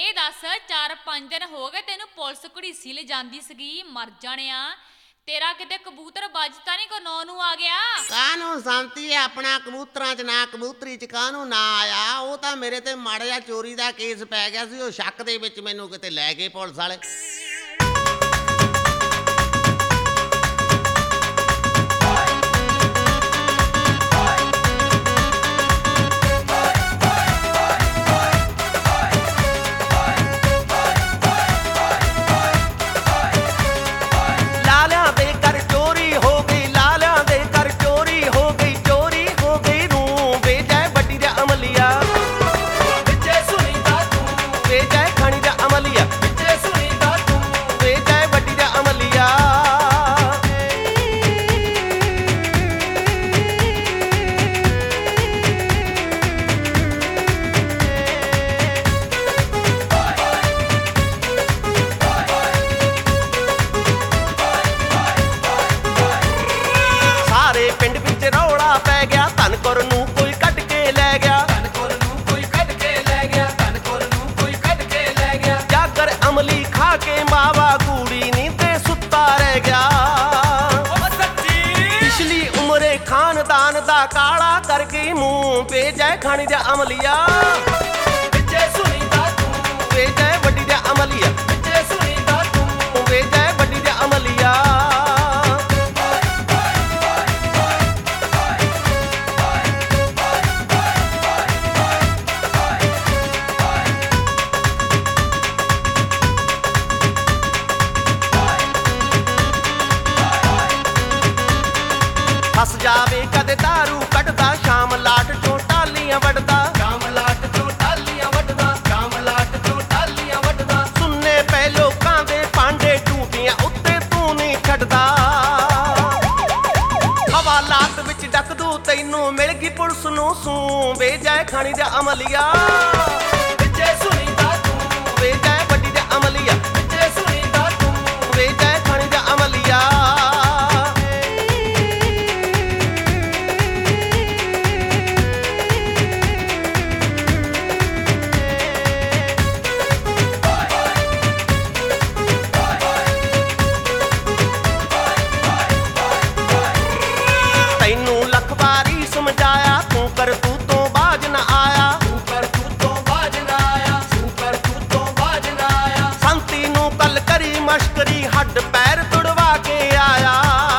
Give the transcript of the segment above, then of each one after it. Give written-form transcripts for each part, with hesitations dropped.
ਇਹ ਦੱਸ 4-5 ਦਿਨ ਹੋ ਗਏ ਤੈਨੂੰ ਪੁਲਿਸ ਘੜੀਸੀ ਲੈ ਜਾਂਦੀ ਸੀਗੀ, ਮਰ ਜਾਣਿਆ। ਤੇਰਾ ਕਿਤੇ ਕਬੂਤਰ ਵੱਜਤਾ ਨਹੀਂ ਕੋ ਨੌ ਨੂੰ ਆ ਗਿਆ? ਕਾਹਨੂੰ ਸੰਤੀ ਆਪਣਾ ਕਬੂਤਰਾਂ 'ਚ ਨਾ ਕਬੂਤਰੀ 'ਚ ਕਾਹਨੂੰ ਨਾ ਆਇਆ। ਉਹ ਤਾਂ ਮੇਰੇ ਤੇ ਮਾੜਾ ਜਿਹਾ ਚੋਰੀ ਦਾ ਕੇਸ ਪੈ ਗਿਆ ਸੀ, ਉਹ ਸ਼ੱਕ ਦੇ ਵਿੱਚ ਮੈਨੂੰ ਕਿਤੇ ਲੈ ਗਏ ਪੁਲਿਸ ਵਾਲੇ। ਖਾਨਦਾਨ ਦਾ ਕਾਲਾ ਕਰ ਗਈ ਮੂੰਹ ਵੇ ਜੈ ਖਾਣੀ ਦਾ ਅਮਲੀਆ, ਵਿੱਚੇ ਸੁਣੀਦਾ ਤੂੰ ਵੇ ਜੈ ਵੱਡੀ ਦਾ ਅਮਲੀਆ, ਵਿੱਚੇ ਸੁਣੀਦਾ ਤੂੰ ਵੇ ਜੈ ਵੱਡੀ ਦਾ ਅਮਲੀਆ। ਫਸ ਜਾਵੇ ਕਦੇ ਦਾਰੂ ਕੱਢਦਾ, ਸ਼ਾਮ ਲਾਟ ਚੋਂ ਟਾਲੀਆਂ ਵੱਢਦਾ, ਸ਼ਾਮ ਲਾਟ ਚੋਂ ਟਾਲੀਆਂ ਵੱਢਦਾ, ਸ਼ਾਮ ਲਾਟ ਚੋਂ ਟਾਲੀਆਂ ਵੱਢਦਾ। ਸੁਣਨੇ ਪਏ ਲੋਕਾਂ ਦੇ ਪਾਂਡੇ ਟੂਟੀਆਂ ਉੱਤੇ ਤੂੰ ਨਹੀਂ ਛੱਡਦਾ, ਹਵਾਲਾਤ ਵਿੱਚ ਡੱਕ ਦੂ ਤੈਨੂੰ ਮਿਲ ਗਈ ਪੁਲਿਸ ਨੂੰ ਸੂੰ ਵੇ ਜੈ ਖਾਣੀ ਦਾ ਅਮਲੀਆ, ਵਿੱਚੇ ਸੁਣੀਦਾ ਤੂੰ ਵੇ ਜੈ ਵੱਡੀ ਦਾ ਅਮਲੀਆ, ਵਿੱਚੇ ਸੁਣੀਦਾ ਤੂੰ ਵੇ ਜੈ ਖਾਣੀ ਦਾ ਅਮਲੀਆ। ਮਸ਼ਕਰੀ ਹੱਡ ਪੈਰ ਤੁੜਵਾ ਕੇ ਆਇਆ,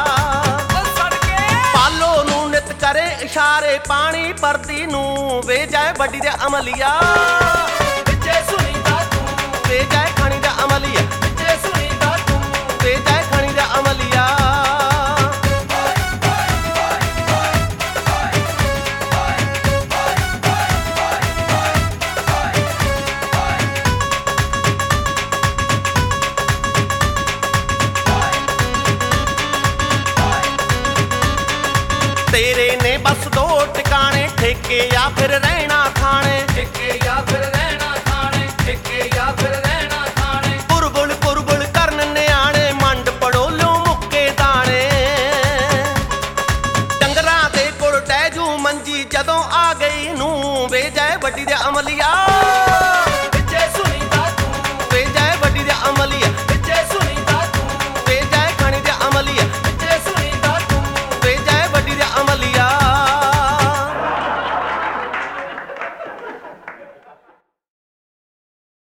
ਪਾਲੋ ਨੂੰ ਨਿਤ ਕਰੇ ਇਸ਼ਾਰੇ ਪਾਣੀ ਪਰਦੀ ਨੂੰ ਵੇ ਜੈ ਵੱਡੀ ਦਾ ਅਮਲੀਆ, ਵਿੱਚੇ ਸੁਣੀਦਾ ਤੂੰ ਵੇ ਜੈ ਖਾਣੀ ਦਾ ਅਮਲੀਆ, ਵਿੱਚੇ ਸੁਣੀਦਾ ਤੂੰ ਵੇ ਜੈ ਖਾਣੀ ਦਾ ਅਮਲੀਆ। ਤੇਰੇ ਨੇ ਬਸ ਦੋ ਟਿਕਾਣੇ, ਠੇਕੇ ਜਾਂ ਫਿਰ ਰਹਿਣਾ ਖਾਣੇ, ਠੇਕੇ ਜਾਂ ਫਿਰ ਰਹਿਣਾ ਖਾਣੇ, ਠੇਕੇ ਜਾਂ ਫਿਰ ਰਹਿਣਾ ਖਾਣੇ। ਕੁਰਬੁਲ ਕੁਰਬੁਲ ਕਰਨ ਨਿਆਣੇ, ਮੰਡ ਪੜੋਲਿਓ ਮੁੱਕੇ ਦਾਣੇ, ਡੰਗਰਾਂ ਦੇ ਕੋਲ ਟਹਿ ਜੂ ਮੰਜੀ ਜਦੋਂ ਆ ਗਈ ਨੂੰ ਵੇ ਜੈ ਵੱਡੀ ਦਾ ਅਮਲੀਆ।